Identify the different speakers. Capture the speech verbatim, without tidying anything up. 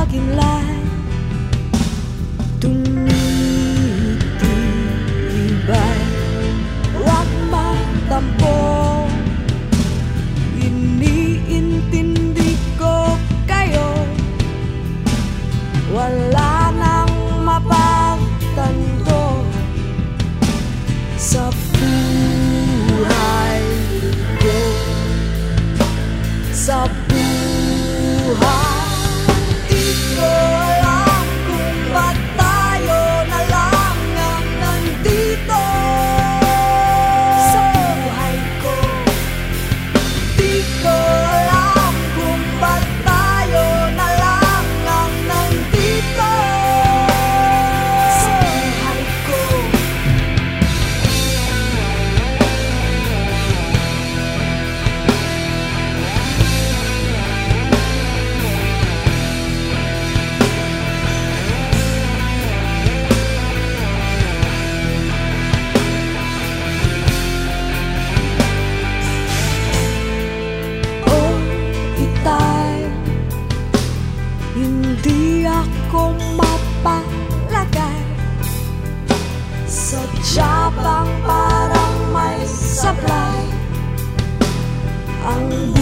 Speaker 1: pagkinlay tumitibay. Huwag magtampo, iniintindi ko kayo. Wala nang mapagtanto sa buhay ko, sa buhay. Di ko alam kung ba't tayo na lang ang nandito sa buhay ko. Di ko alam kung ba't tayo na lang ang nandito sa buhay ko. Hindi ako mapalagay sa tiyabang parang may sablay ang